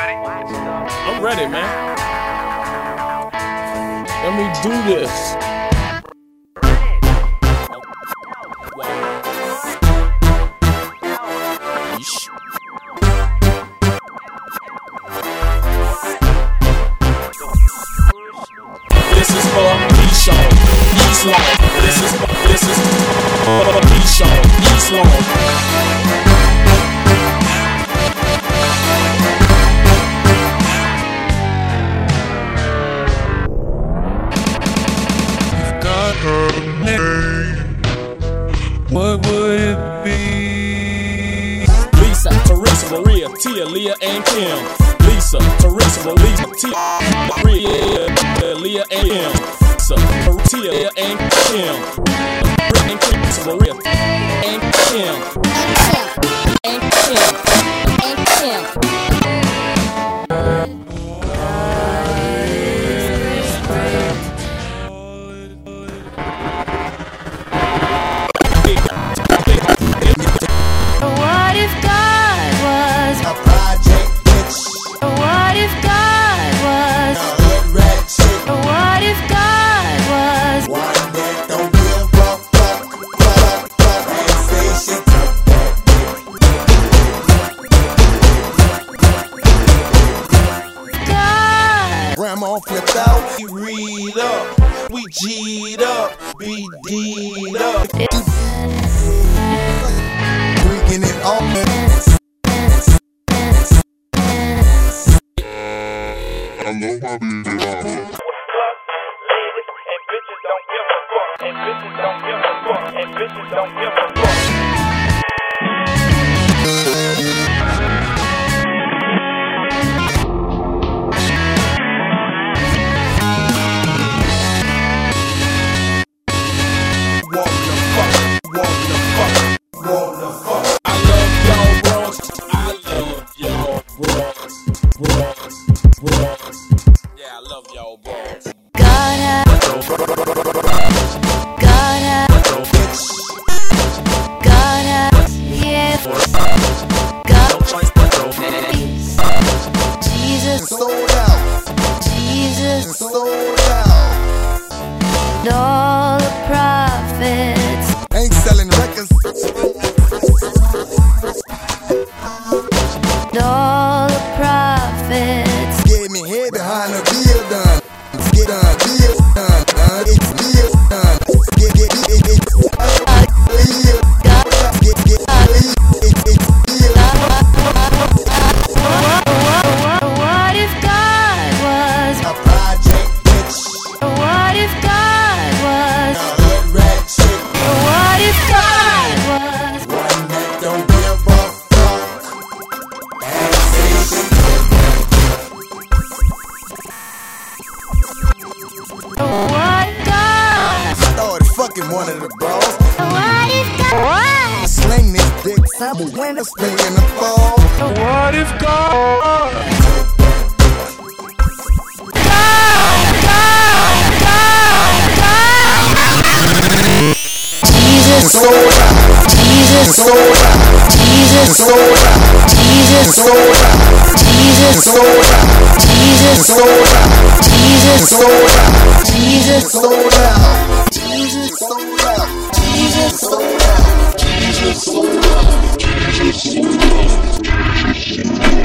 I'm ready, man. Let me do this. This is for Keyshawn, East Long. This is for Keyshawn, East Long. What would it be? Lisa, Teresa, Maria, Tia, Leah, and Kim. Lisa, Teresa, Maria, Tia, Maria, Leah, and Kim. Lisa, Tia, and Kim. Teresa, Maria, and Kim. And Kim. And Kim. What if God was a project bitch? What if God was a hood rat chick? What if God was one that don't give a fuck and say shit? God? Grandma flipped out, we read up, we G'd up, BD'd up. Bringing it on. I know my baby. And bitches don't give a fuck. And bitches don't give a fuck. I love y'all bros. I love y'all bros. Yeah, I love y'all bros. God has yeah. God Jesus Sold out, Jesus sold out. and all the prophets. Ain't selling records. And all the prophets. Gave me head behind the deal done. Get done, deal done. It's deal done. Get deal. God, Get deal. what if God was? A project bitch. What if God was? A hood rat chick. What if God was? One that don't give a fuck and say shit. What God? Started fucking one of the bros. What if God? I sling this dick, I'm a winner, stay in the fall. What if God? Jesus, Sold out, Jesus, sold out, Jesus, sold out, Jesus, sold out, Jesus, sold out, Jesus, sold out, Jesus, sold out, Jesus, sold out, Jesus, sold out, Jesus, sold out, Jesus sold out, Jesus sold out, Jesus sold out.